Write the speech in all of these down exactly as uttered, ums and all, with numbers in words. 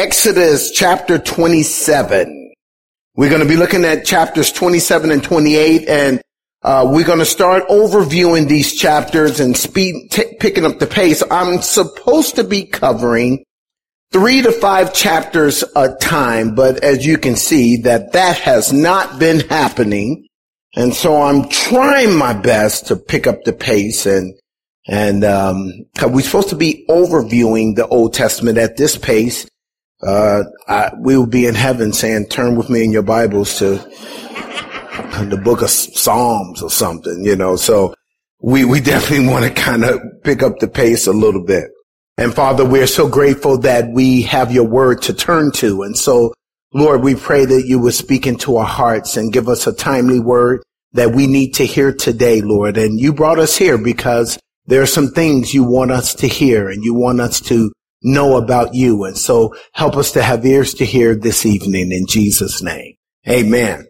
Exodus chapter twenty-seven. We're going to be looking at chapters twenty-seven and twenty-eight, and uh, we're going to start overviewing these chapters and speed, t- picking up the pace. I'm supposed to be covering three to five chapters a time, but as you can see, that that has not been happening. And so I'm trying my best to pick up the pace, and and um we're supposed to be overviewing the Old Testament at this pace. Uh I, we will be in heaven saying, turn with me in your Bibles to the book of Psalms or something, you know. So we we definitely want to kind of pick up the pace a little bit. And Father, we're so grateful that we have your word to turn to. And so, Lord, we pray that you would speak into our hearts and give us a timely word that we need to hear today, Lord. And you brought us here because there are some things you want us to hear and you want us to know about you. And so help us to have ears to hear this evening in Jesus' name. Amen.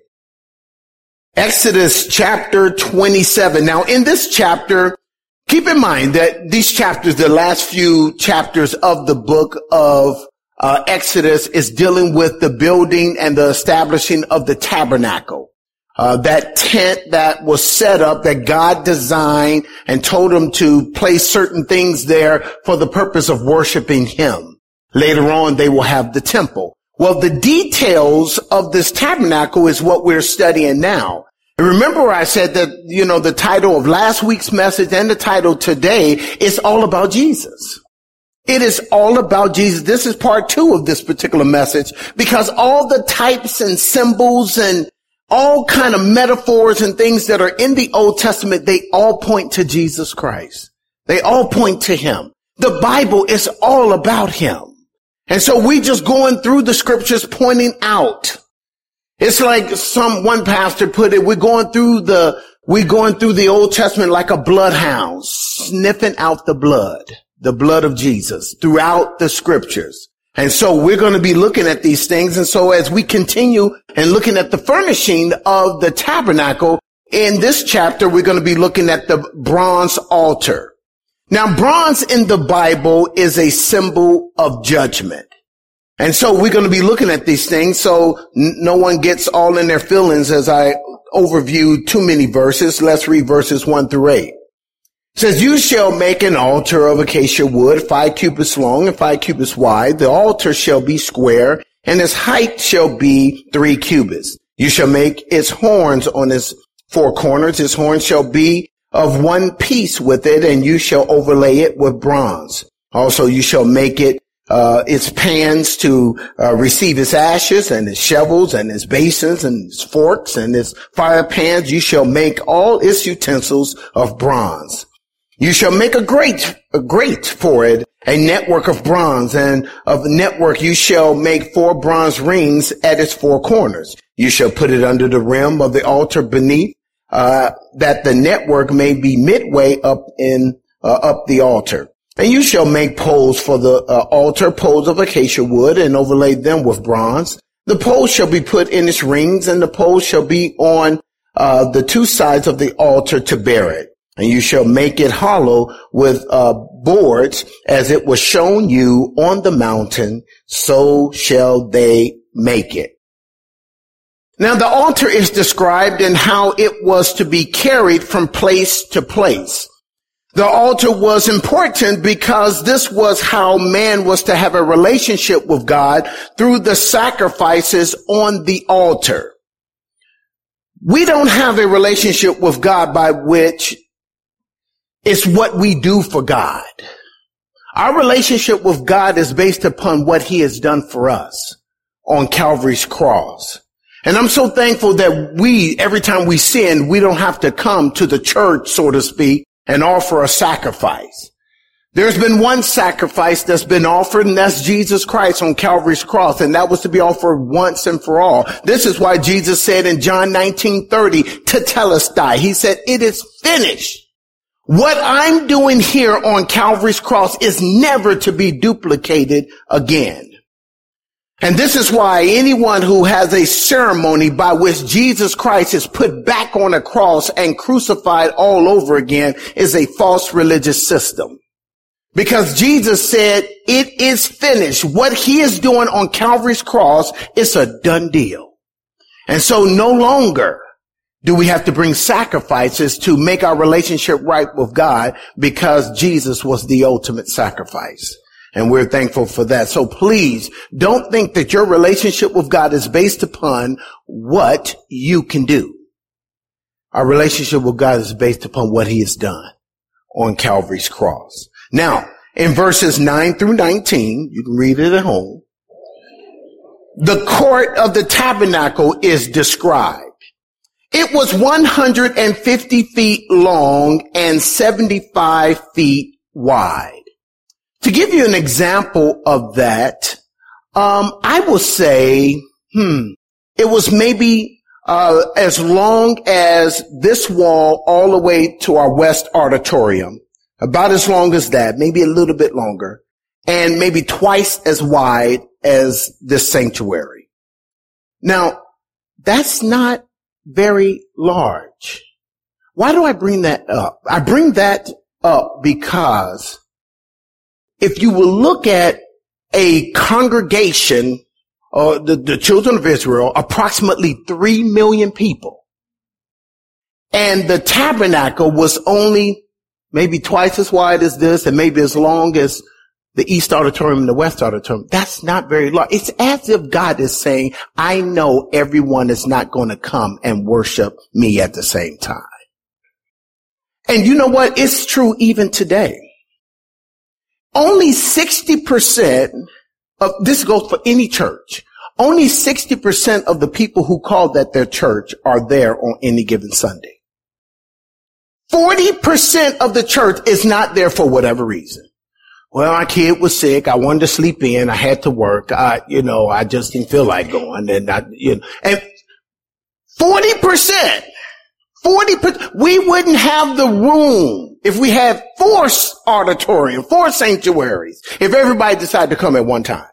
Exodus chapter twenty-seven. Now in this chapter, keep in mind that these chapters, the last few chapters of the book of uh, Exodus, is dealing with the building and the establishing of the tabernacle. Uh, that tent that was set up, that God designed and told him to place certain things there for the purpose of worshiping him. Later on, they will have the temple. Well, the details of this tabernacle is what we're studying now. And remember I said that, you know, the title of last week's message and the title today is all about Jesus. It is all about Jesus. This is part two of this particular message because all the types and symbols and all kind of metaphors and things that are in the Old Testament, they all point to Jesus Christ. They all point to him. The Bible is all about him. And so we just going through the scriptures pointing out. It's like some, one pastor put it, we're going through the, we're going through the Old Testament like a bloodhound, sniffing out the blood, the blood of Jesus throughout the scriptures. And so we're going to be looking at these things. And so as we continue and looking at the furnishing of the tabernacle, in this chapter, we're going to be looking at the bronze altar. Now, bronze in the Bible is a symbol of judgment. And so we're going to be looking at these things so n- no one gets all in their feelings as I overview too many verses. Let's read verses one through eight. It says, you shall make an altar of acacia wood, five cubits long and five cubits wide. The altar shall be square, and its height shall be three cubits. You shall make its horns on its four corners. Its horns shall be of one piece with it, and you shall overlay it with bronze. Also, you shall make it uh its pans to uh, receive its ashes, and its shovels, and its basins, and its forks, and its fire pans. You shall make all its utensils of bronze. You shall make a grate, a grate for it, a network of bronze, and of the network you shall make four bronze rings at its four corners. You shall put it under the rim of the altar beneath, uh, that the network may be midway up in, uh, up the altar. And you shall make poles for the uh, altar, poles of acacia wood, and overlay them with bronze. The poles shall be put in its rings, and the poles shall be on, uh, the two sides of the altar to bear it. And you shall make it hollow with uh boards, as it was shown you on the mountain, so shall they make it. Now the altar is described in how it was to be carried from place to place. The altar was important because this was how man was to have a relationship with God through the sacrifices on the altar. We don't have a relationship with God by which it's what we do for God. Our relationship with God is based upon what he has done for us on Calvary's cross. And I'm so thankful that we, every time we sin, we don't have to come to the church, so to speak, and offer a sacrifice. There's been one sacrifice that's been offered, and that's Jesus Christ on Calvary's cross, and that was to be offered once and for all. This is why Jesus said in John nineteen thirty, tetelestai, he said, it is finished. What I'm doing here on Calvary's cross is never to be duplicated again. And this is why anyone who has a ceremony by which Jesus Christ is put back on a cross and crucified all over again is a false religious system. Because Jesus said, it is finished. What he is doing on Calvary's cross is a done deal. And so no longer do we have to bring sacrifices to make our relationship right with God, because Jesus was the ultimate sacrifice. And we're thankful for that. So please don't think that your relationship with God is based upon what you can do. Our relationship with God is based upon what he has done on Calvary's cross. Now, in verses nine through nineteen, you can read it at home, the court of the tabernacle is described. It was one hundred fifty feet long and seventy-five feet wide. To give you an example of that, um, I will say, hmm, it was maybe uh, as long as this wall all the way to our west auditorium, about as long as that, maybe a little bit longer, and maybe twice as wide as this sanctuary. Now, that's not very large. Why do I bring that up? I bring that up because if you will look at a congregation, or the, the children of Israel, approximately three million people, and the tabernacle was only maybe twice as wide as this and maybe as long as the east auditorium and the west auditorium, that's not very large. It's as if God is saying, I know everyone is not going to come and worship me at the same time. And you know what? It's true even today. Only sixty percent of, this goes for any church, only sixty percent of the people who call that their church are there on any given Sunday. forty percent of the church is not there for whatever reason. Well, my kid was sick. I wanted to sleep in. I had to work. I, you know, I just didn't feel like going. And I, you know, and forty percent, forty percent, we wouldn't have the room if we had four auditorium, four sanctuaries, if everybody decided to come at one time.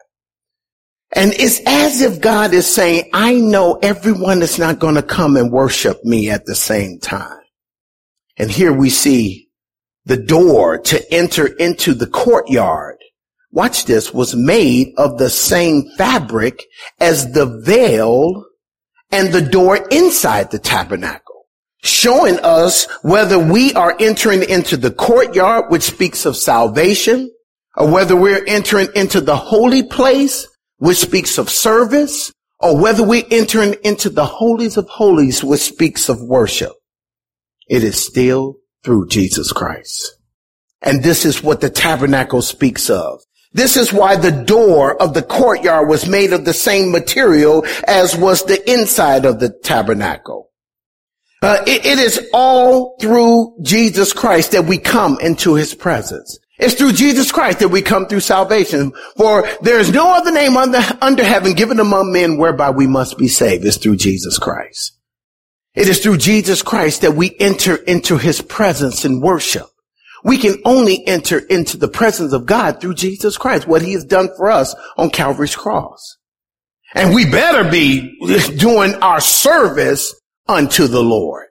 And it's as if God is saying, I know everyone is not going to come and worship me at the same time. And here we see the door to enter into the courtyard, watch this, was made of the same fabric as the veil and the door inside the tabernacle, showing us whether we are entering into the courtyard, which speaks of salvation, or whether we're entering into the holy place, which speaks of service, or whether we're entering into the holies of holies, which speaks of worship. It is still through Jesus Christ. And this is what the tabernacle speaks of. This is why the door of the courtyard was made of the same material as was the inside of the tabernacle. Uh, it, it is all through Jesus Christ that we come into his presence. It's through Jesus Christ that we come through salvation. For there is no other name under, under heaven given among men whereby we must be saved. It's through Jesus Christ. It is through Jesus Christ that we enter into his presence in worship. We can only enter into the presence of God through Jesus Christ, what he has done for us on Calvary's cross. And we better be doing our service unto the Lord.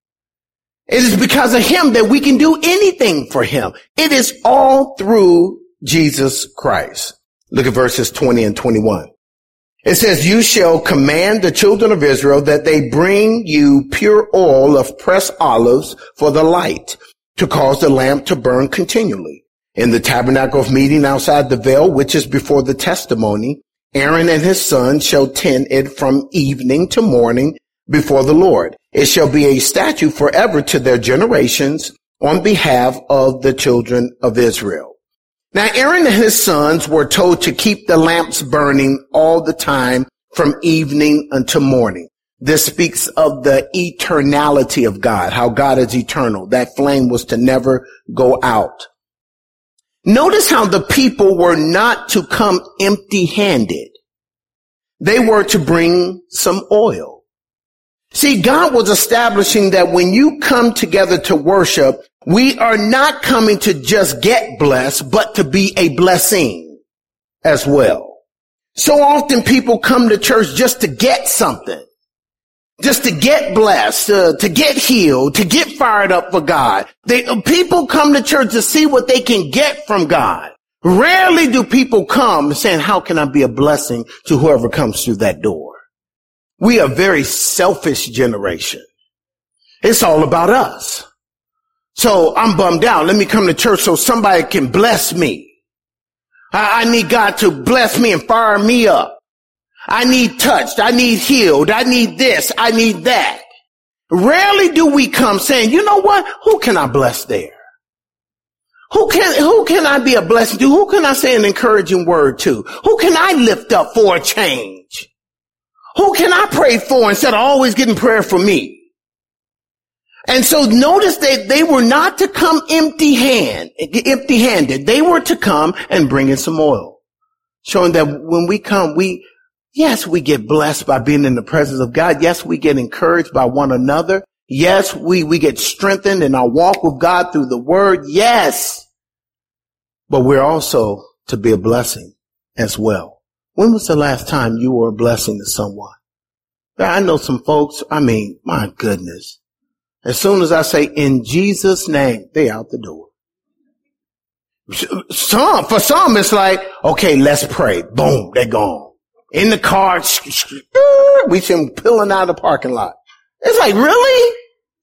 It is because of him that we can do anything for him. It is all through Jesus Christ. Look at verses twenty and twenty-one. It says, you shall command the children of Israel that they bring you pure oil of pressed olives for the light, to cause the lamp to burn continually. In the tabernacle of meeting outside the veil, which is before the testimony, Aaron and his sons shall tend it from evening to morning before the Lord. It shall be a statute forever to their generations on behalf of the children of Israel. Now, Aaron and his sons were told to keep the lamps burning all the time from evening until morning. This speaks of the eternality of God, how God is eternal. That flame was to never go out. Notice how the people were not to come empty-handed. They were to bring some oil. See, God was establishing that when you come together to worship, we are not coming to just get blessed, but to be a blessing as well. So often people come to church just to get something. just to get blessed, uh, to get healed, to get fired up for God. They, uh, people come to church to see what they can get from God. Rarely do people come saying, how can I be a blessing to whoever comes through that door? We are a very selfish generation. It's all about us. So I'm bummed out. Let me come to church so somebody can bless me. I, I need God to bless me and fire me up. I need touched. I need healed. I need this. I need that. Rarely do we come saying, you know what? Who can I bless there? Who can, who can I be a blessing to? Who can I say an encouraging word to? Who can I lift up for a change? Who can I pray for instead of always getting prayer for me? And so notice that they were not to come empty hand, empty handed. They were to come and bring in some oil, showing that when we come, we, yes, we get blessed by being in the presence of God. Yes, we get encouraged by one another. Yes, we, we get strengthened in our walk with God through the word. Yes. But we're also to be a blessing as well. When was the last time you were a blessing to someone? I know some folks, I mean, my goodness. As soon as I say in Jesus' name, they out the door. Some, for some, it's like, okay, let's pray. Boom, they're gone. In the car, we see them peeling out of the parking lot. It's like, really?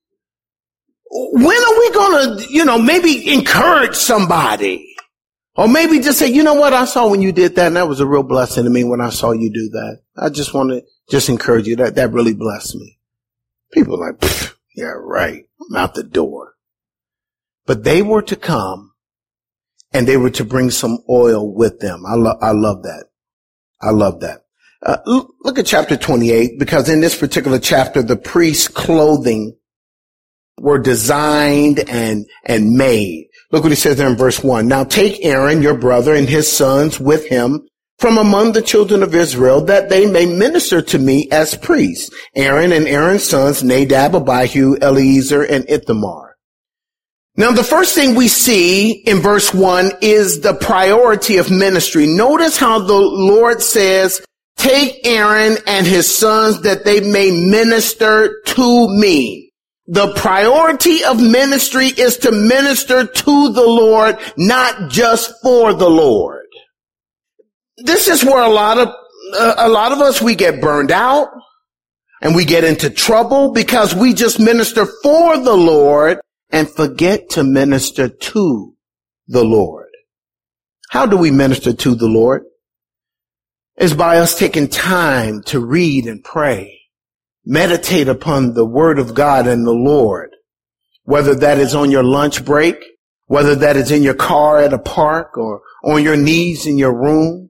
When are we going to, you know, maybe encourage somebody? Or maybe just say, you know what, I saw when you did that, and that was a real blessing to me when I saw you do that. I just want to just encourage you. That, that really blessed me. People are like, yeah, right. I'm out the door. But they were to come, and they were to bring some oil with them. I love, I love that. I love that. Uh, look at chapter twenty-eight, because in this particular chapter, the priest's clothing were designed and, and made. Look what he says there in verse one. Now take Aaron, your brother, and his sons with him from among the children of Israel, that they may minister to me as priests. Aaron and Aaron's sons, Nadab, Abihu, Eleazar, and Ithamar. Now the first thing we see in verse one is the priority of ministry. Notice how the Lord says, take Aaron and his sons that they may minister to me. The priority of ministry is to minister to the Lord, not just for the Lord. This is where a lot of, uh, a lot of us, we get burned out and we get into trouble because we just minister for the Lord and forget to minister to the Lord. How do we minister to the Lord? It's by us taking time to read and pray, meditate upon the word of God and the Lord, whether that is on your lunch break, whether that is in your car at a park or on your knees in your room.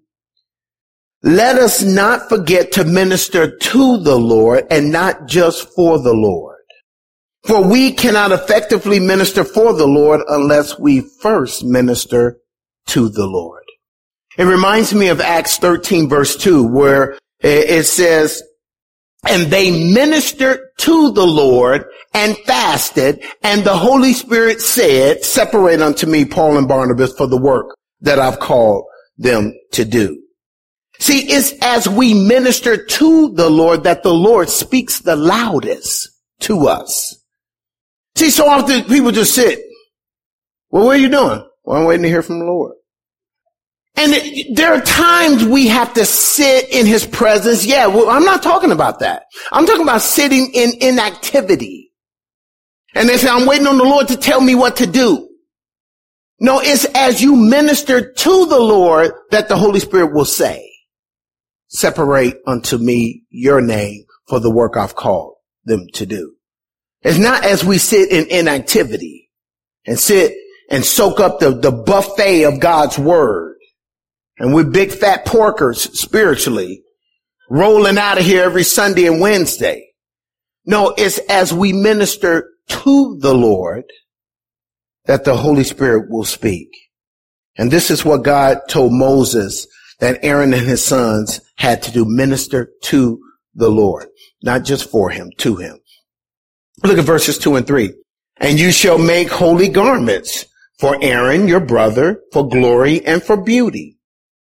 Let us not forget to minister to the Lord and not just for the Lord. For we cannot effectively minister for the Lord unless we first minister to the Lord. It reminds me of Acts thirteen verse two, where it says, and they ministered to the Lord and fasted, and the Holy Spirit said, separate unto me Paul and Barnabas for the work that I've called them to do. See, it's as we minister to the Lord that the Lord speaks the loudest to us. See, so often people just sit. Well, what are you doing? Well, I'm waiting to hear from the Lord. And it, there are times we have to sit in his presence. Yeah, well, I'm not talking about that. I'm talking about sitting in inactivity. And they say, I'm waiting on the Lord to tell me what to do. No, it's as you minister to the Lord that the Holy Spirit will say, separate unto me your name for the work I've called them to do. It's not as we sit in inactivity and sit and soak up the, the buffet of God's word. And we're big fat porkers spiritually, rolling out of here every Sunday and Wednesday. No, it's as we minister to the Lord that the Holy Spirit will speak. And this is what God told Moses that Aaron and his sons had to do, minister to the Lord, not just for him, to him. Look at verses two and three. And you shall make holy garments for Aaron, your brother, for glory and for beauty.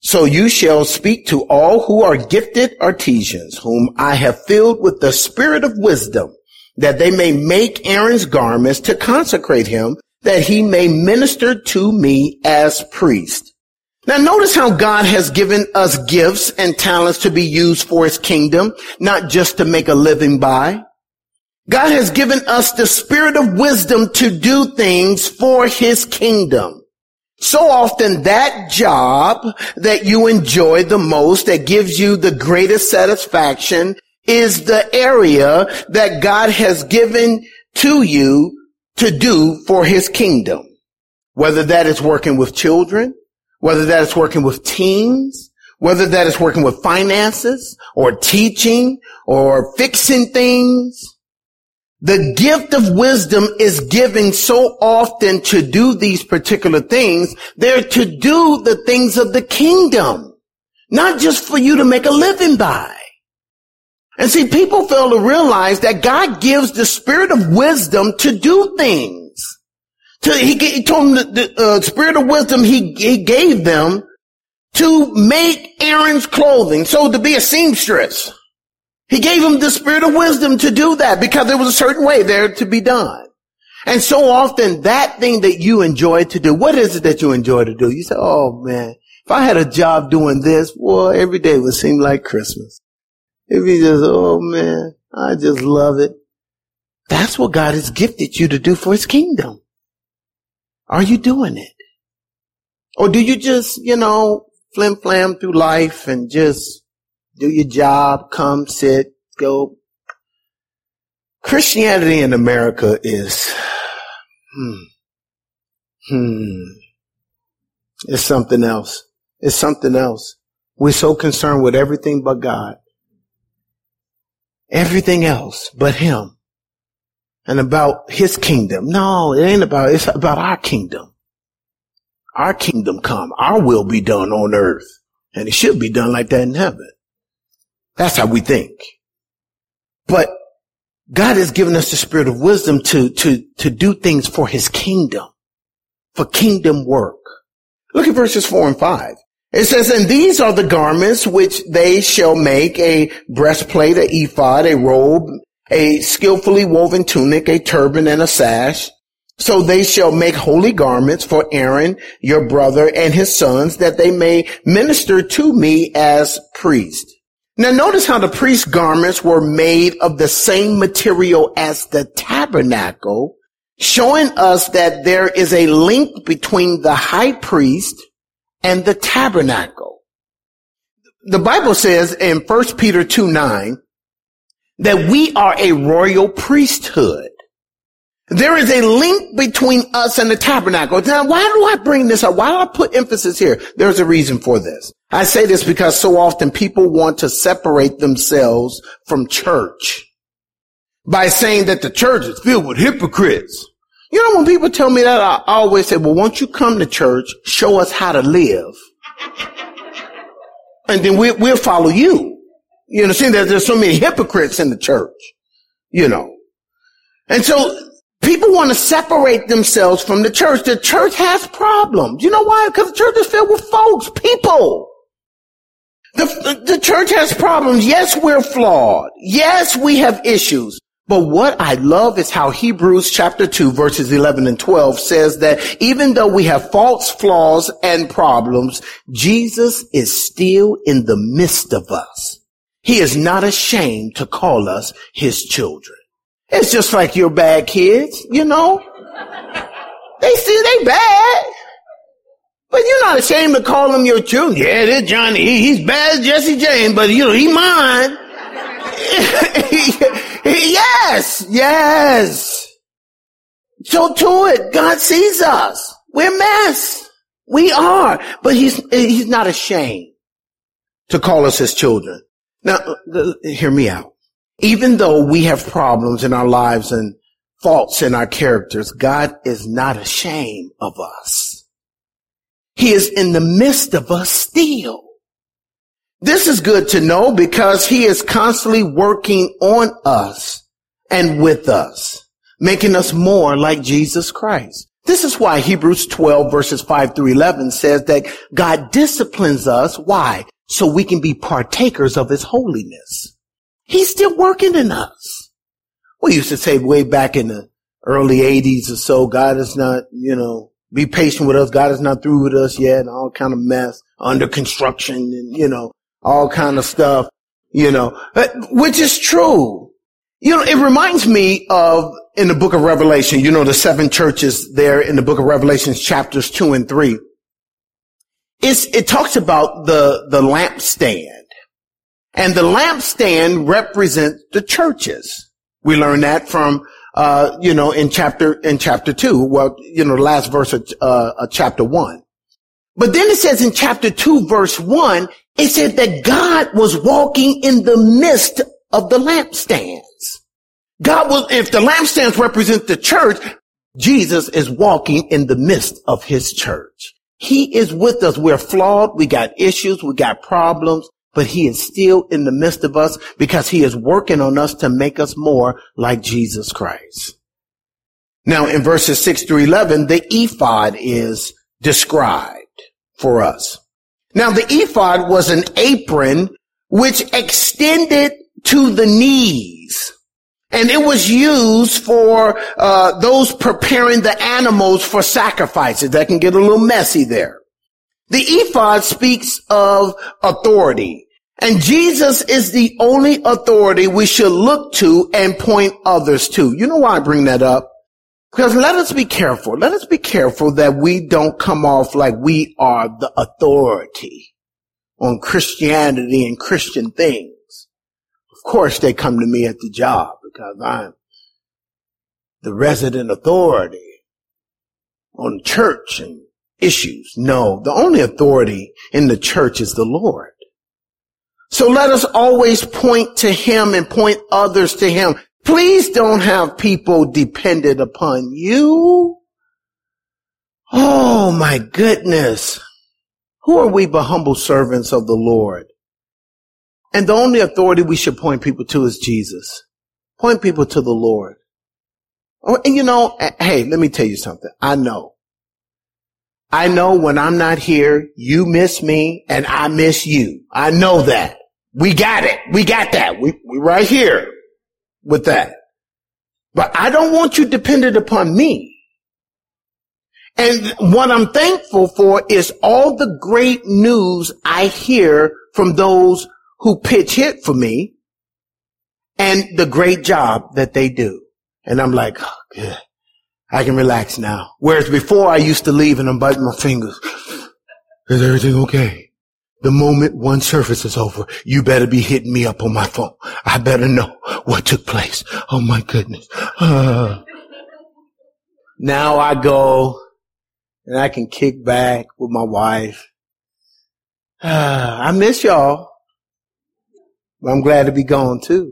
So you shall speak to all who are gifted artisans, whom I have filled with the spirit of wisdom, that they may make Aaron's garments to consecrate him, that he may minister to me as priest. Now notice how God has given us gifts and talents to be used for his kingdom, not just to make a living by. God has given us the spirit of wisdom to do things for his kingdom. So often that job that you enjoy the most, that gives you the greatest satisfaction, is the area that God has given to you to do for his kingdom. Whether that is working with children, whether that is working with teens, whether that is working with finances or teaching or fixing things. The gift of wisdom is given so often to do these particular things. They're to do the things of the kingdom, not just for you to make a living by. And see, people fail to realize that God gives the spirit of wisdom to do things. To, he, he told them the, the uh, spirit of wisdom he, he gave them to make Aaron's clothing. So to be a seamstress. He gave him the spirit of wisdom to do that because there was a certain way there to be done. And so often that thing that you enjoy to do, what is it that you enjoy to do? You say, oh man, if I had a job doing this, well, every day would seem like Christmas. If you just, oh man, I just love it. That's what God has gifted you to do for his kingdom. Are you doing it? Or do you just, you know, flim flam through life and just do your job, come, sit, go? Christianity in America is, hmm, hmm, it's something else. It's something else. We're so concerned with everything but God. Everything else but him. And about his kingdom. No, it ain't about, it's about our kingdom. Our kingdom come. Our will be done on earth. And it should be done like that in heaven. That's how we think. But God has given us the spirit of wisdom to, to, to do things for his kingdom. For kingdom work. Look at verses four and five. It says, and these are the garments which they shall make: a breastplate, a ephod, a robe, a skillfully woven tunic, a turban, and a sash. So they shall make holy garments for Aaron, your brother, and his sons, that they may minister to me as priest. Now notice how the priest's garments were made of the same material as the tabernacle, showing us that there is a link between the high priest and the tabernacle. The Bible says in First Peter two nine that we are a royal priesthood. There is a link between us and the tabernacle. Now, why do I bring this up? Why do I put emphasis here? There's a reason for this. I say this because so often people want to separate themselves from church by saying that the church is filled with hypocrites. You know, when people tell me that, I always say, well, won't you come to church, show us how to live, and then we, we'll follow you. You understand that there's so many hypocrites in the church, you know. And so people want to separate themselves from the church. The church has problems. You know why? Because the church is filled with folks, people. The, the, the church has problems. Yes, we're flawed. Yes, we have issues. But what I love is how Hebrews chapter two verses eleven and twelve says that even though we have faults, flaws, and problems, Jesus is still in the midst of us. He is not ashamed to call us his children. It's just like your bad kids, you know. They still, they bad. But you're not ashamed to call them your children. Yeah, this Johnny, he, he's bad as Jesse James, but you know, he mine. Yes, yes. So to it, God sees us. We're a mess. We are. But he's, he's not ashamed to call us his children. Now, hear me out. Even though we have problems in our lives and faults in our characters, God is not ashamed of us. He is in the midst of us still. This is good to know because he is constantly working on us and with us, making us more like Jesus Christ. This is why Hebrews twelve verses five through eleven says that God disciplines us. Why? So we can be partakers of his holiness. He's still working in us. We used to say way back in the early eighties or so, God is not, you know, be patient with us. God is not through with us yet, and all kind of mess, under construction and, you know, all kind of stuff, you know, which is true. You know, it reminds me of in the book of Revelation, you know, the seven churches there in the book of Revelation, chapters two and three. It's, it talks about the, the lampstand, and the lampstand represents the churches. We learn that from, uh, you know, in chapter, in chapter two, well, you know, the last verse of, uh, of chapter one. But then it says in chapter two, verse one, it said that God was walking in the midst of the lampstands. God was, if the lampstands represent the church, Jesus is walking in the midst of his church. He is with us. We're flawed. We got issues. We got problems, but he is still in the midst of us because he is working on us to make us more like Jesus Christ. Now in verses six through eleven, the ephod is described for us. Now the ephod was an apron which extended to the knees. And it was used for uh those preparing the animals for sacrifices. That can get a little messy there. The ephod speaks of authority. And Jesus is the only authority we should look to and point others to. You know why I bring that up? Because let us be careful. Let us be careful that we don't come off like we are the authority on Christianity and Christian things. Of course, they come to me at the job because I'm the resident authority on church and issues. No, the only authority in the church is the Lord. So let us always point to him and point others to him. Please don't have people dependent upon you. Oh my goodness. Who are we but humble servants of the Lord? And the only authority we should point people to is Jesus. Point people to the Lord. Oh, and you know, hey, let me tell you something. I know. I know when I'm not here, you miss me and I miss you. I know that. We got it. We got that. We, we right here with that. But I don't want you dependent upon me. And what I'm thankful for is all the great news I hear from those who pitch hit for me and the great job that they do. And I'm like, oh, good. I can relax now. Whereas before I used to leave and I'm biting my fingers. Is everything okay? The moment one service is over, you better be hitting me up on my phone. I better know what took place. Oh my goodness. Uh. Now I go and I can kick back with my wife. Uh, I miss y'all. But I'm glad to be gone too.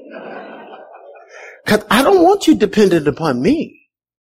Cause I don't want you dependent upon me.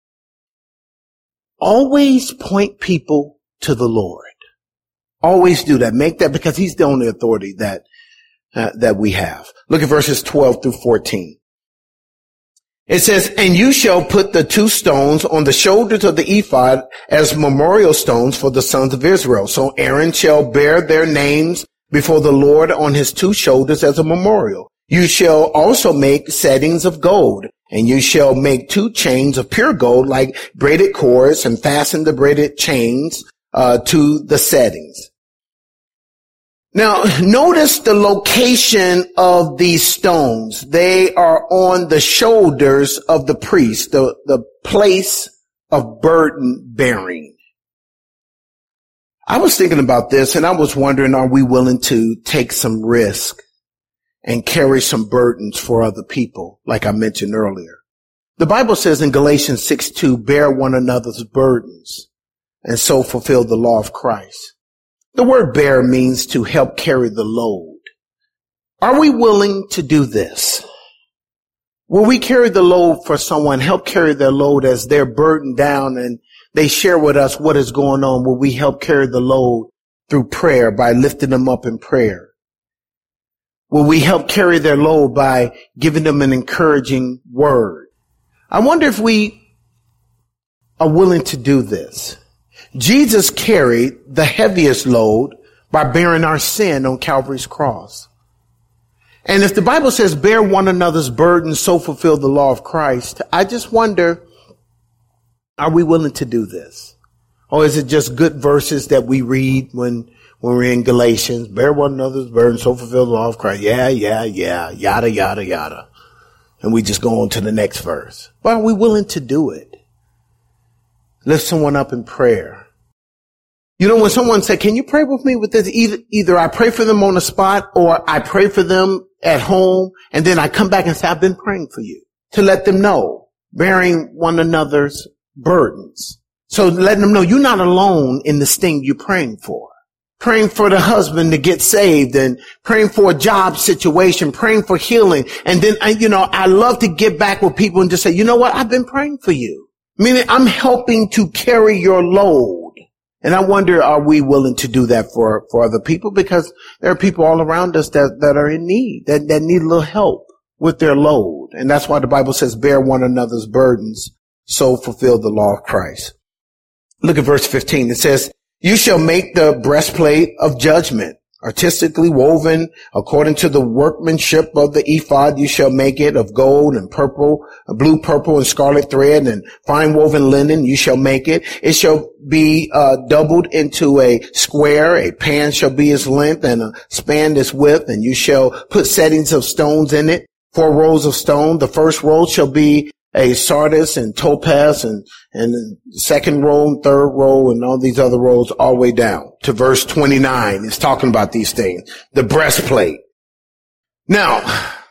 Always point people to the Lord. Always do that. Make that, because he's the only authority that, uh, that we have. Look at verses twelve through fourteen. It says, and you shall put the two stones on the shoulders of the ephod as memorial stones for the sons of Israel. So Aaron shall bear their names before the Lord on his two shoulders as a memorial. You shall also make settings of gold, and you shall make two chains of pure gold like braided cords and fasten the braided chains uh to the settings. Now, notice the location of these stones. They are on the shoulders of the priest, the, the place of burden bearing. I was thinking about this and I was wondering, are we willing to take some risk and carry some burdens for other people, like I mentioned earlier? The Bible says in Galatians six two, bear one another's burdens and so fulfill the law of Christ. The word bear means to help carry the load. Are we willing to do this? Will we carry the load for someone, help carry their load as they're burdened down and they share with us what is going on? Will we help carry the load through prayer by lifting them up in prayer? Will we help carry their load by giving them an encouraging word? I wonder if we are willing to do this? Jesus carried the heaviest load by bearing our sin on Calvary's cross. And if the Bible says bear one another's burdens, so fulfill the law of Christ, I just wonder, are we willing to do this? Or is it just good verses that we read when, when we're in Galatians? Bear one another's burdens, so fulfill the law of Christ. Yeah, yeah, yeah, yada, yada, yada. And we just go on to the next verse. But are we willing to do it? Lift someone up in prayer. You know, when someone said, can you pray with me with this? Either, either I pray for them on the spot or I pray for them at home. And then I come back and say, I've been praying for you, to let them know, bearing one another's burdens. So letting them know you're not alone in this thing you're praying for. Praying for the husband to get saved and praying for a job situation, praying for healing. And then, I, you know, I love to get back with people and just say, you know what? I've been praying for you. Meaning I'm helping to carry your load. And I wonder, are we willing to do that for, for other people? Because there are people all around us that, that are in need, that, that need a little help with their load. And that's why the Bible says, bear one another's burdens, so fulfill the law of Christ. Look at verse fifteen. It says, you shall make the breastplate of judgment, artistically woven according to the workmanship of the ephod. You shall make it of gold and purple, blue, purple, and scarlet thread, and fine woven linen. You shall make it. It shall be uh doubled into a square. A pan shall be its length, and a span its width. And you shall put settings of stones in it, four rows of stone. The first row shall be a sardis and topaz, and and the second row and third row and all these other rows all the way down to verse twenty-nine. It's talking about these things. The breastplate. Now,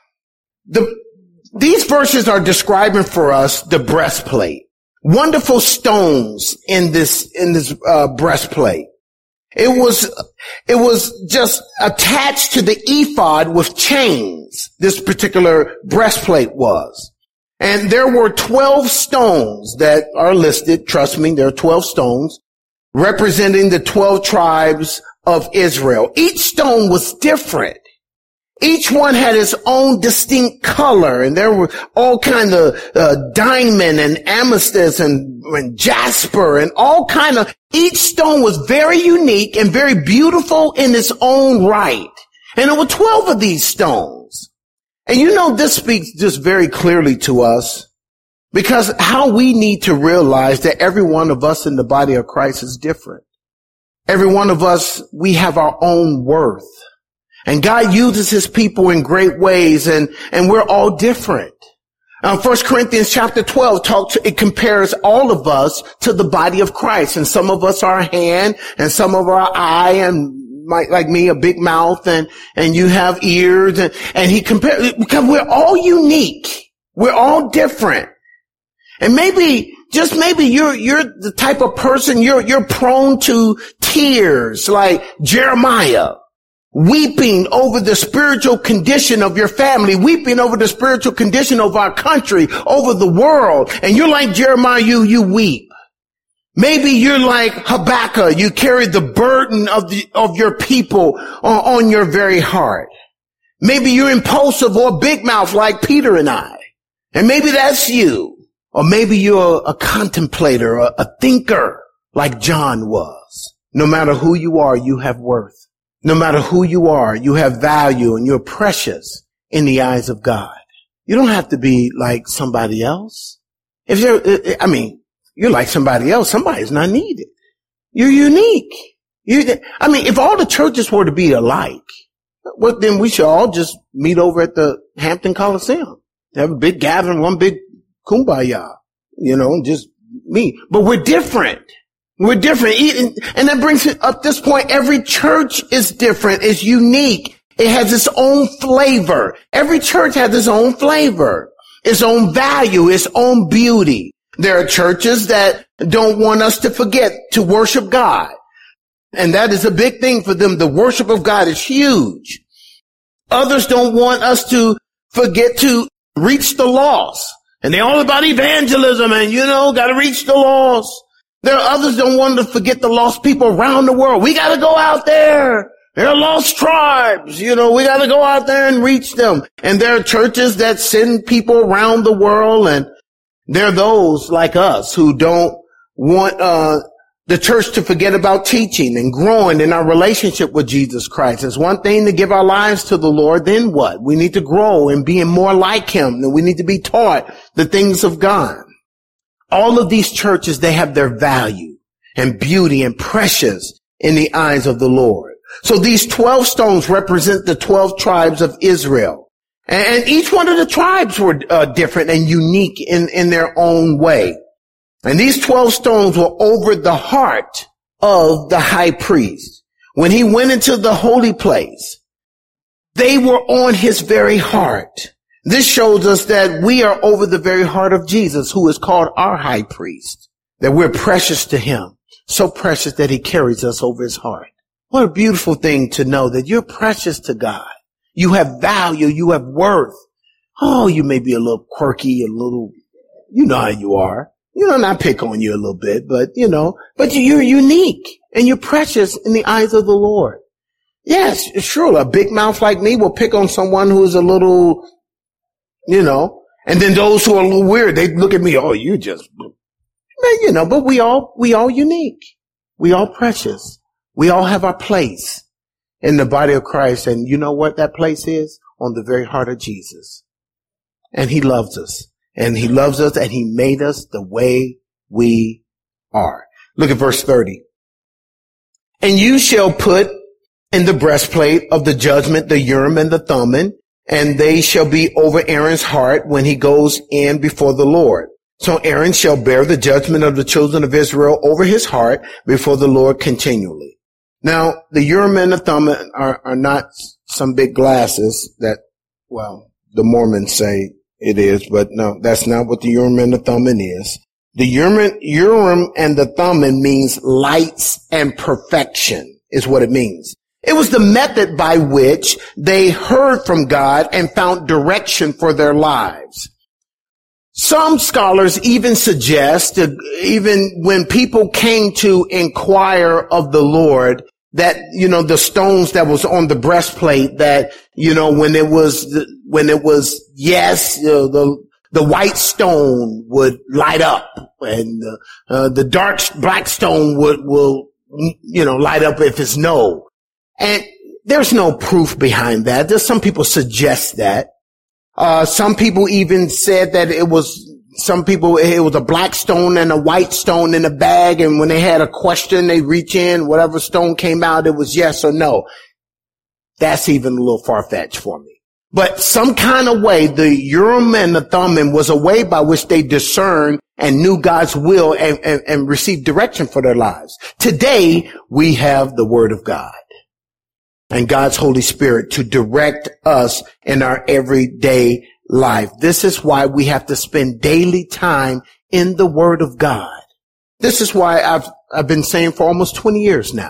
the these verses are describing for us the breastplate. Wonderful stones in this in this uh, breastplate. It was it was just attached to the ephod with chains. This particular breastplate was. And there were twelve stones that are listed. Trust me, there are twelve stones representing the twelve tribes of Israel. Each stone was different. Each one had its own distinct color, and there were all kinds of uh, diamond and amethyst and, and jasper and all kind of, each stone was very unique and very beautiful in its own right. And there were twelve of these stones. And you know, this speaks just very clearly to us because how we need to realize that every one of us in the body of Christ is different. Every one of us, we have our own worth. And God uses his people in great ways, and, and we're all different. Uh, First Corinthians chapter twelve talks, it compares all of us to the body of Christ. And some of us are a hand, and some of our eye, and Like, like me, a big mouth, and, and you have ears, and, and he compares, because we're all unique. We're all different. And maybe, just maybe you're, you're the type of person, you're, you're prone to tears, like Jeremiah, weeping over the spiritual condition of your family, weeping over the spiritual condition of our country, over the world. And you're like Jeremiah, you, you weep. Maybe you're like Habakkuk. You carry the burden of the, of your people on, on your very heart. Maybe you're impulsive or big mouth like Peter and I. And maybe that's you. Or maybe you're a, a contemplator, a, a thinker like John was. No matter who you are, you have worth. No matter who you are, you have value and you're precious in the eyes of God. You don't have to be like somebody else. If you're, I mean, you're like somebody else. Somebody's not needed. You're unique. You, I mean, if all the churches were to be alike, well, then we should all just meet over at the Hampton Coliseum. Have a big gathering, one big kumbaya, you know, and just meet. But we're different. We're different. And that brings it up this point. Every church is different. It's unique. It has its own flavor. Every church has its own flavor, its own value, its own beauty. There are churches that don't want us to forget to worship God. And that is a big thing for them. The worship of God is huge. Others don't want us to forget to reach the lost. And they're all about evangelism and, you know, got to reach the lost. There are others don't want to forget the lost people around the world. We got to go out there. There are lost tribes. You know, we got to go out there and reach them. And there are churches that send people around the world, and there are those like us who don't want, uh, the church to forget about teaching and growing in our relationship with Jesus Christ. It's one thing to give our lives to the Lord. Then what? We need to grow and being more like him, and we need to be taught the things of God. All of these churches, they have their value and beauty and precious in the eyes of the Lord. So these twelve stones represent the twelve tribes of Israel. And each one of the tribes were uh, different and unique in, in their own way. And these twelve stones were over the heart of the high priest. When he went into the holy place, they were on his very heart. This shows us that we are over the very heart of Jesus, who is called our high priest, that we're precious to him, so precious that he carries us over his heart. What a beautiful thing to know that you're precious to God. You have value. You have worth. Oh, you may be a little quirky, a little, you know how you are. You know, not pick on you a little bit, but you know, but you're unique and you're precious in the eyes of the Lord. Yes, sure. A big mouth like me will pick on someone who's a little, you know, and then those who are a little weird, they look at me, oh, you just, you know, but we all, we all unique. We all precious. We all have our place in the body of Christ. And you know what that place is? On the very heart of Jesus. And he loves us. And he loves us and he made us the way we are. Look at verse thirty. And you shall put in the breastplate of the judgment the Urim and the Thummim, and they shall be over Aaron's heart when he goes in before the Lord. So Aaron shall bear the judgment of the children of Israel over his heart before the Lord continually. Now, the Urim and the Thummim are, are not some big glasses that, well, the Mormons say it is, but no, that's not what the Urim and the Thummim is. The Urim, Urim and the Thummim means lights and perfection is what it means. It was the method by which they heard from God and found direction for their lives. Some scholars even suggest that even when people came to inquire of the Lord, that, you know, the stones that was on the breastplate, that, you know, when it was, when it was yes, you know, the, the white stone would light up and uh, uh, the dark black stone would, will, you know, light up if it's no. And there's no proof behind that. There's some people suggest that. Uh, some people even said that it was, some people, it was a black stone and a white stone in a bag. And when they had a question, they reach in, whatever stone came out, it was yes or no. That's even a little far-fetched for me. But some kind of way, the Urim and the Thummim was a way by which they discerned and knew God's will and, and, and received direction for their lives. Today, we have the Word of God and God's Holy Spirit to direct us in our everyday life. This is why we have to spend daily time in the Word of God. This is why I've, I've been saying for almost twenty years now,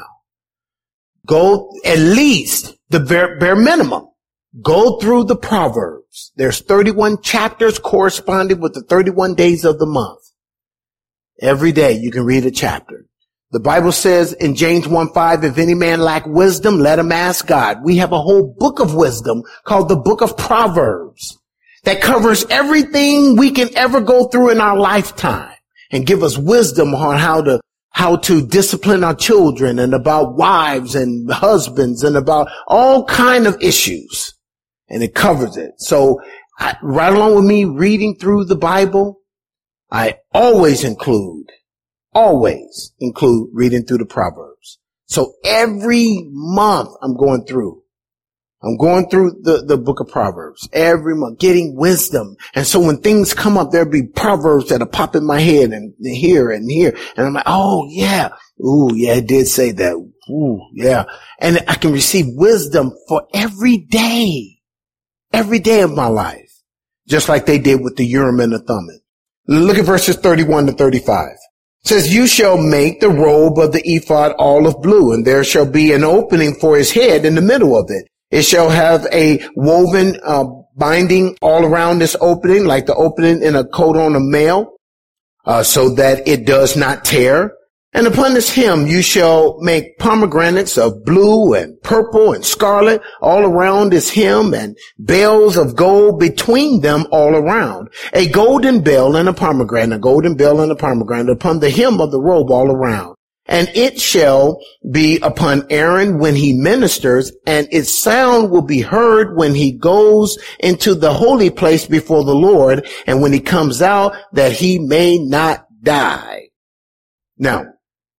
go at least the bare, bare minimum. Go through the Proverbs. There's thirty-one chapters corresponding with the thirty-one days of the month. Every day you can read a chapter. The Bible says in James one five, if any man lack wisdom, let him ask God. We have a whole book of wisdom called the book of Proverbs that covers everything we can ever go through in our lifetime and give us wisdom on how to how to discipline our children and about wives and husbands and about all kind of issues. And it covers it. So I, right along with me reading through the Bible, I always include, always include reading through the Proverbs. So every month I'm going through, I'm going through the, the book of Proverbs every month, getting wisdom. And so when things come up, there'll be Proverbs that'll pop in my head and here and here. And I'm like, oh yeah. Ooh, yeah, it did say that. Ooh, yeah. And I can receive wisdom for every day. Every day of my life, just like they did with the Urim and the Thummim. Look at verses thirty-one to thirty-five. It says, you shall make the robe of the ephod all of blue, and there shall be an opening for his head in the middle of it. It shall have a woven uh, binding all around this opening, like the opening in a coat on a male, uh, so that it does not tear. And upon this hem you shall make pomegranates of blue and purple and scarlet all around this hem, and bells of gold between them all around. A golden bell and a pomegranate, a golden bell and a pomegranate upon the hem of the robe all around. And it shall be upon Aaron when he ministers, and its sound will be heard when he goes into the holy place before the Lord, and when he comes out, that he may not die. Now,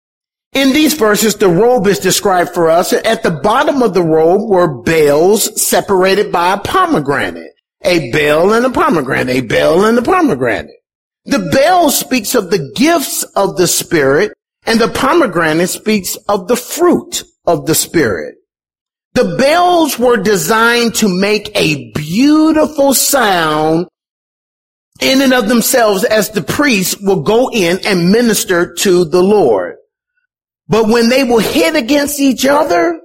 in these verses, the robe is described for us. At the bottom of the robe were bells separated by a pomegranate. A bell and a pomegranate, a bell and a pomegranate. The bell speaks of the gifts of the Spirit, and the pomegranate speaks of the fruit of the Spirit. The bells were designed to make a beautiful sound in and of themselves as the priests will go in and minister to the Lord. But when they will hit against each other,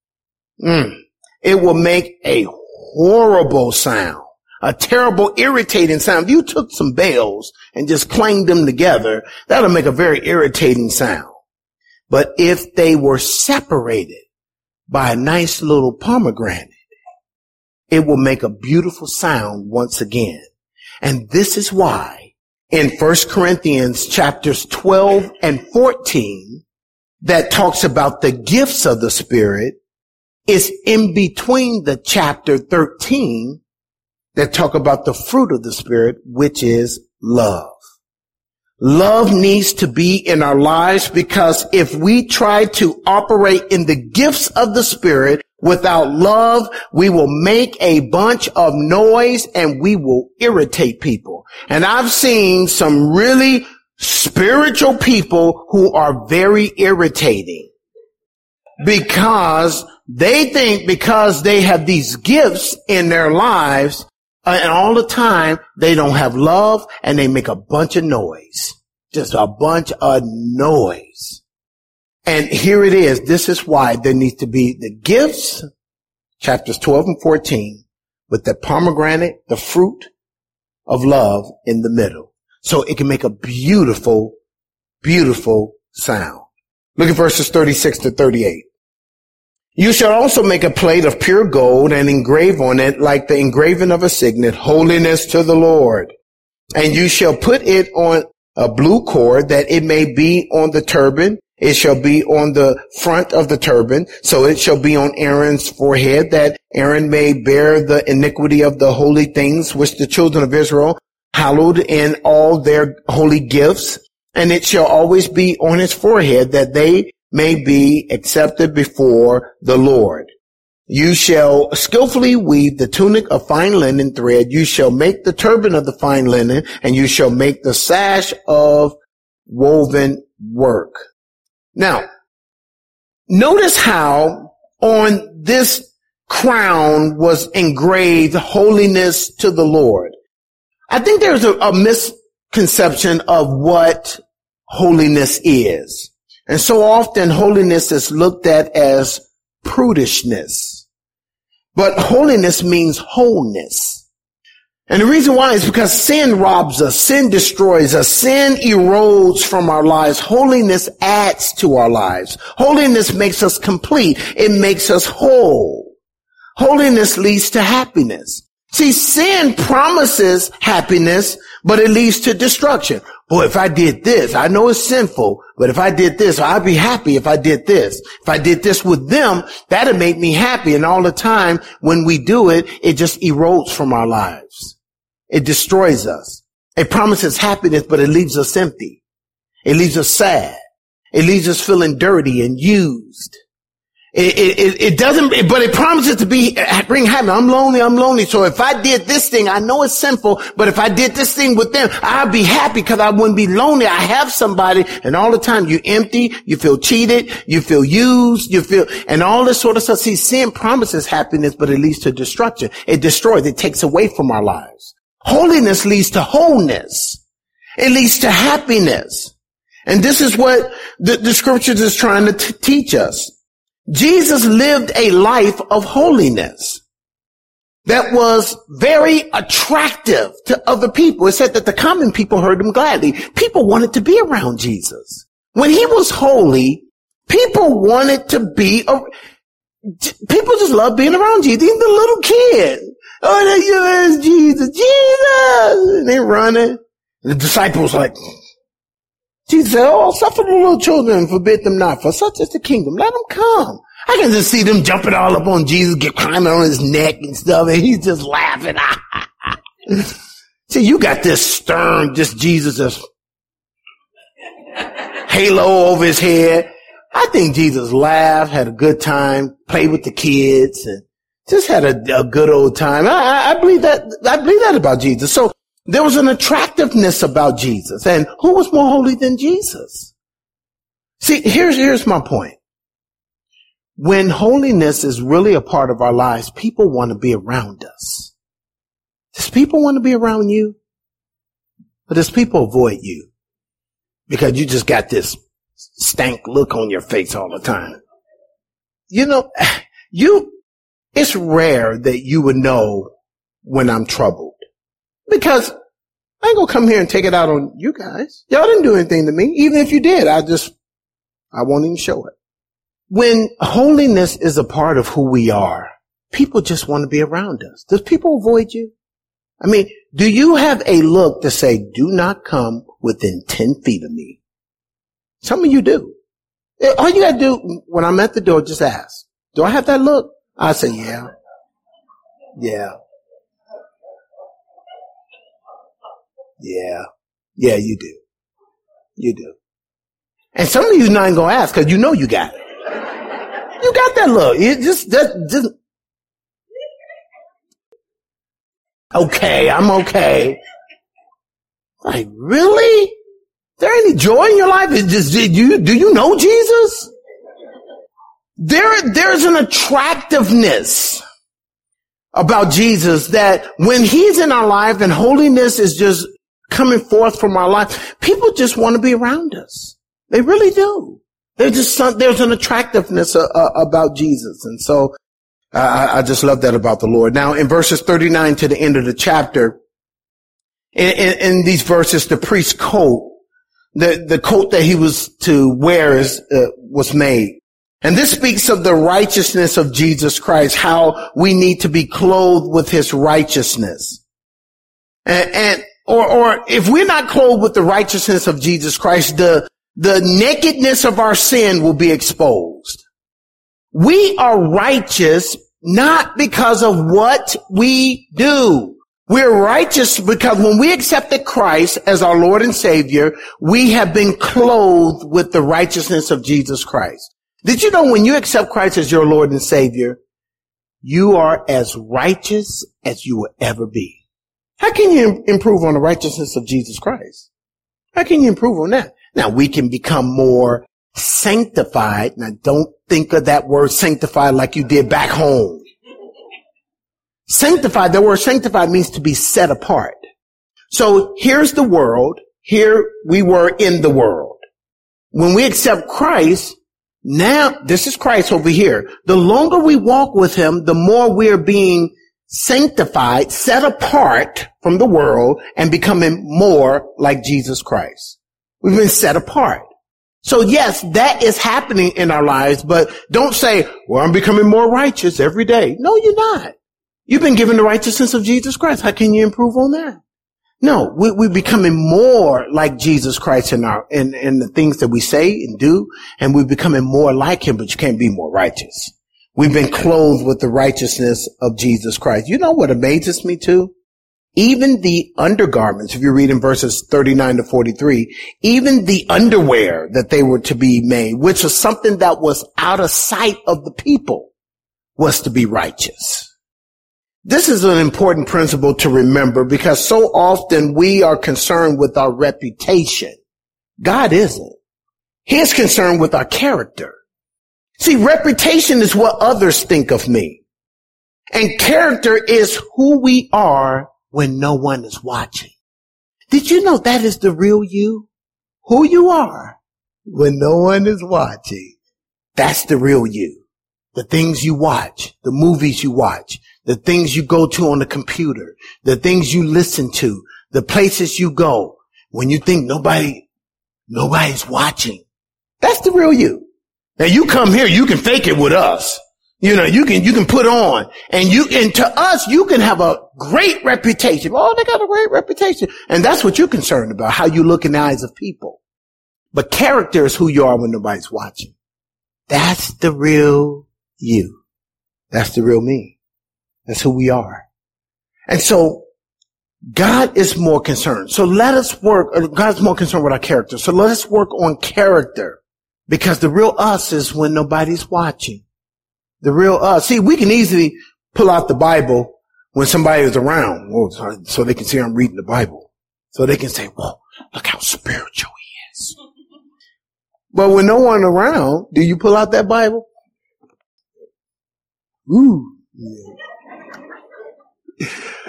mm, it will make a horrible sound, a terrible, irritating sound. If you took some bells and just clanged them together, that'll make a very irritating sound. But if they were separated by a nice little pomegranate, it will make a beautiful sound once again. And this is why in First Corinthians chapters twelve and fourteen, that talks about the gifts of the Spirit, is in between the chapter thirteen that talk about the fruit of the Spirit, which is love. Love needs to be in our lives, because if we try to operate in the gifts of the Spirit without love, we will make a bunch of noise and we will irritate people. And I've seen some really spiritual people who are very irritating, because they think because they have these gifts in their lives, uh, and all the time they don't have love, and they make a bunch of noise, just a bunch of noise. And here it is. This is why there needs to be the gifts, chapters twelve and fourteen, with the pomegranate, the fruit of love in the middle. So it can make a beautiful, beautiful sound. Look at verses thirty-six to thirty-eight. You shall also make a plate of pure gold and engrave on it, like the engraving of a signet, holiness to the Lord. And you shall put it on a blue cord, that it may be on the turban. It shall be on the front of the turban. So it shall be on Aaron's forehead, that Aaron may bear the iniquity of the holy things which the children of Israel hallowed in all their holy gifts. And it shall always be on his forehead, that they may be accepted before the Lord. You shall skillfully weave the tunic of fine linen thread. You shall make the turban of the fine linen, and you shall make the sash of woven work. Now, notice how on this crown was engraved holiness to the Lord. I think there's a, a misconception of what holiness is. And so often holiness is looked at as prudishness. But holiness means wholeness. And the reason why is because sin robs us, sin destroys us, sin erodes from our lives. Holiness adds to our lives. Holiness makes us complete. It makes us whole. Holiness leads to happiness. See, sin promises happiness, but it leads to destruction. Boy, if I did this, I know it's sinful, but if I did this, I'd be happy if I did this. If I did this with them, that'd make me happy. And all the time when we do it, it just erodes from our lives. It destroys us. It promises happiness, but it leaves us empty. It leaves us sad. It leaves us feeling dirty and used. It, it, it doesn't, but it promises to be, bring happiness. I'm lonely, I'm lonely. So if I did this thing, I know it's sinful, but if I did this thing with them, I'd be happy because I wouldn't be lonely. I have somebody, and all the time you're empty, you feel cheated, you feel used, you feel, and all this sort of stuff. See, sin promises happiness, but it leads to destruction. It destroys, it takes away from our lives. Holiness leads to wholeness. It leads to happiness. And this is what the, the scriptures is trying to t- teach us. Jesus lived a life of holiness that was very attractive to other people. It said that the common people heard him gladly. People wanted to be around Jesus. When he was holy, people wanted to be, a, people just love being around Jesus. Even the little kid. Oh, there you is, Jesus, Jesus. And they're running. And the disciples like, Jesus said, oh, suffer the little children and forbid them not, for such is the kingdom. Let them come. I can just see them jumping all up on Jesus, get climbing on his neck and stuff, and he's just laughing. See, you got this stern, just Jesus, just halo over his head. I think Jesus laughed, had a good time, played with the kids, and just had a, a good old time. I, I believe that, I believe that about Jesus. So there was an attractiveness about Jesus. And who was more holy than Jesus? See, here's, here's my point. When holiness is really a part of our lives, people want to be around us. Does people want to be around you? Or does people avoid you? Because you just got this stank look on your face all the time. You know, you, it's rare that you would know when I'm troubled. Because I ain't gonna come here and take it out on you guys. Y'all didn't do anything to me. Even if you did, I just, I won't even show it. When holiness is a part of who we are, people just want to be around us. Does people avoid you? I mean, do you have a look to say, do not come within ten feet of me? Some of you do. All you gotta do when I'm at the door, just ask, do I have that look? I say, yeah. Yeah. Yeah. Yeah, you do. You do. And some of you not even gonna ask because you know you got it. You got that look. You just, just, just. Okay, I'm okay. Like, really? Is there any joy in your life? Is just, did you, do you know Jesus? There, there's an attractiveness about Jesus that when he's in our life and holiness is just coming forth from our life, people just want to be around us. They really do. There's just some, there's an attractiveness uh, uh, about Jesus. And so uh, I, I just love that about the Lord. Now in verses thirty-nine to the end of the chapter, in, in, in these verses, the priest's coat, the, the coat that he was to wear is, uh, was made. And this speaks of the righteousness of Jesus Christ, how we need to be clothed with his righteousness. And, and or, or if we're not clothed with the righteousness of Jesus Christ, the, the nakedness of our sin will be exposed. We are righteous not because of what we do. We're righteous because when we accepted Christ as our Lord and Savior, we have been clothed with the righteousness of Jesus Christ. Did you know when you accept Christ as your Lord and Savior, you are as righteous as you will ever be? How can you improve on the righteousness of Jesus Christ? How can you improve on that? Now, we can become more sanctified. Now, don't think of that word sanctified like you did back home. Sanctified, the word sanctified means to be set apart. So here's the world. Here we were in the world. When we accept Christ, now, this is Christ over here. The longer we walk with him, the more we're being sanctified, set apart from the world, and becoming more like Jesus Christ. We've been set apart. So yes, that is happening in our lives, but don't say, well, I'm becoming more righteous every day. No, you're not. You've been given the righteousness of Jesus Christ. How can you improve on that? No, we, we're becoming more like Jesus Christ in our, in, in the things that we say and do, and we're becoming more like him, but you can't be more righteous. We've been clothed with the righteousness of Jesus Christ. You know what amazes me too? Even the undergarments, if you read in verses thirty-nine to forty-three, even the underwear that they were to be made, which was something that was out of sight of the people, was to be righteous. This is an important principle to remember because so often we are concerned with our reputation. God isn't. He is concerned with our character. See, reputation is what others think of me. And character is who we are when no one is watching. Did you know that is the real you? Who you are when no one is watching. That's the real you. The things you watch, the movies you watch, the things you go to on the computer, the things you listen to, the places you go when you think nobody, nobody's watching. That's the real you. Now you come here, you can fake it with us. You know, you can, you can put on and you, and to us, you can have a great reputation. Oh, they got a great reputation. And that's what you're concerned about, how you look in the eyes of people. But character is who you are when nobody's watching. That's the real you. That's the real me. That's who we are. And so God is more concerned. So let us work, God's more concerned with our character. So let us work on character, because the real us is when nobody's watching. The real us. See, we can easily pull out the Bible when somebody is around, so they can see I'm reading the Bible. So they can say, whoa, look how spiritual he is. But when no one around, do you pull out that Bible? Ooh. Yeah.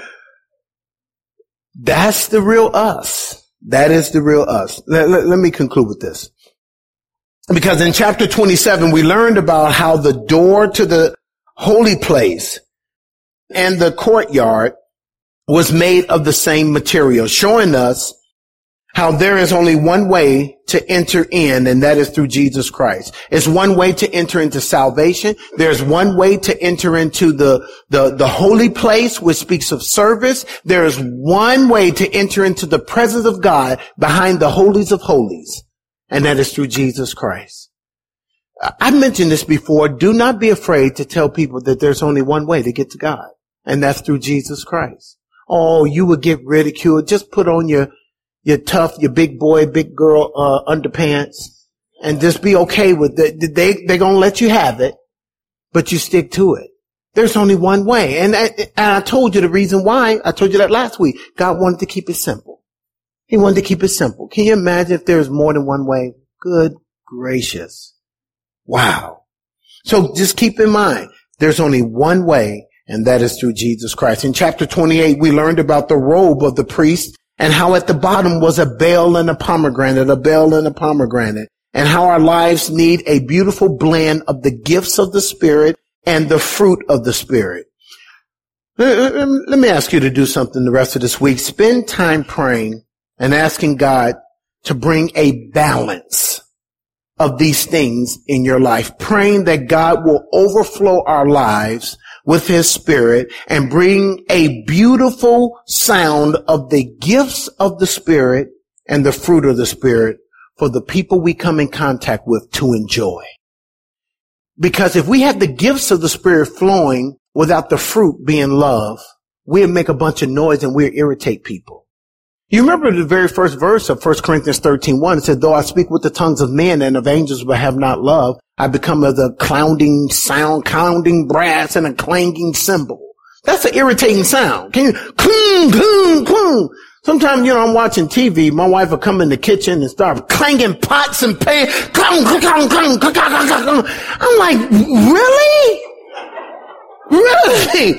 That's the real us. That is the real us. Let, let, let me conclude with this. Because in chapter twenty-seven, we learned about how the door to the holy place and the courtyard was made of the same material, showing us how there is only one way to enter in, and that is through Jesus Christ. It's one way to enter into salvation. There's one way to enter into the, the, the holy place, which speaks of service. There is one way to enter into the presence of God behind the holies of holies. And that is through Jesus Christ. I mentioned this before. Do not be afraid to tell people that there's only one way to get to God, and that's through Jesus Christ. Oh, you would get ridiculed. Just put on your, your tough, your big boy, big girl, uh, underpants, and just be okay with it. They, they're gonna let you have it, but you stick to it. There's only one way. And I, and I told you the reason why. I told you that last week. God wanted to keep it simple. He wanted to keep it simple. Can you imagine if there's more than one way? Good gracious. Wow. So just keep in mind, there's only one way, and that is through Jesus Christ. In chapter twenty-eight, we learned about the robe of the priest and how at the bottom was a bell and a pomegranate, a bell and a pomegranate, and how our lives need a beautiful blend of the gifts of the Spirit and the fruit of the Spirit. Let me ask you to do something the rest of this week. Spend time praying and asking God to bring a balance of these things in your life, praying that God will overflow our lives with His Spirit and bring a beautiful sound of the gifts of the Spirit and the fruit of the Spirit for the people we come in contact with to enjoy. Because if we had the gifts of the Spirit flowing without the fruit being love, we'd make a bunch of noise and we'd irritate people. You remember the very first verse of First Corinthians thirteen one. It said, though I speak with the tongues of men and of angels but have not love, I become as a clouding sound, clouding brass and a clanging cymbal. That's an irritating sound. Can you, cling, cling, cling. Sometimes, you know, I'm watching T V. My wife will come in the kitchen and start clanging pots and pans. Clang, clang, clang, clang, clang, clang. I'm like, really? Really?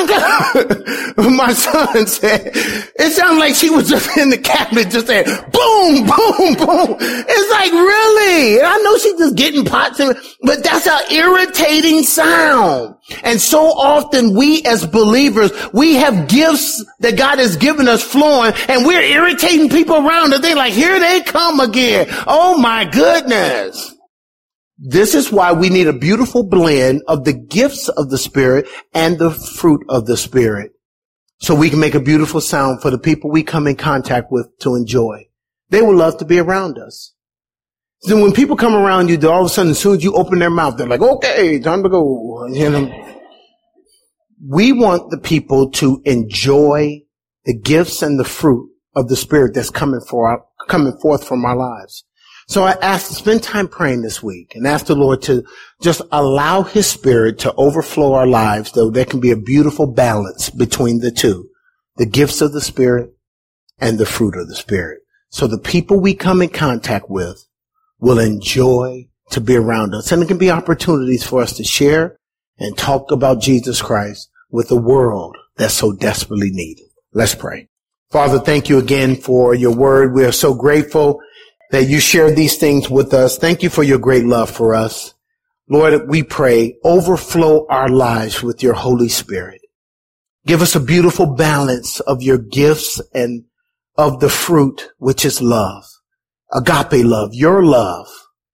My son said, it sounded like she was just in the cabinet just saying, boom, boom, boom. It's like, really? And I know she's just getting pots, in, but that's an irritating sound. And so often we as believers, we have gifts that God has given us flowing, and we're irritating people around us. They're like, here they come again. Oh my goodness. This is why we need a beautiful blend of the gifts of the Spirit and the fruit of the Spirit, so we can make a beautiful sound for the people we come in contact with to enjoy. They will love to be around us. So when people come around you, all of a sudden, as soon as you open their mouth, they're like, okay, time to go. You know, we want the people to enjoy the gifts and the fruit of the Spirit that's coming for our, coming forth from our lives. So I asked to spend time praying this week and ask the Lord to just allow His Spirit to overflow our lives, though there can be a beautiful balance between the two, the gifts of the Spirit and the fruit of the Spirit. So the people we come in contact with will enjoy to be around us. And it can be opportunities for us to share and talk about Jesus Christ with the world that so desperately needs it. Let's pray. Father, thank you again for your word. We are so grateful that you share these things with us. Thank you for your great love for us. Lord, we pray, overflow our lives with your Holy Spirit. Give us a beautiful balance of your gifts and of the fruit, which is love, agape love, your love,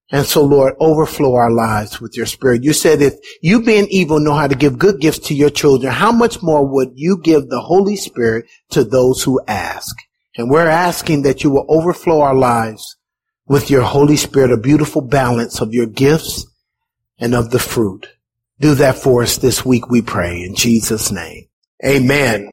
And so, Lord, overflow our lives with your spirit. You said if you being evil know how to give good gifts to your children, how much more would you give the Holy Spirit to those who ask? And we're asking that you will overflow our lives with your Holy Spirit, a beautiful balance of your gifts and of the fruit. Do that for us this week, we pray, in Jesus' name. Amen.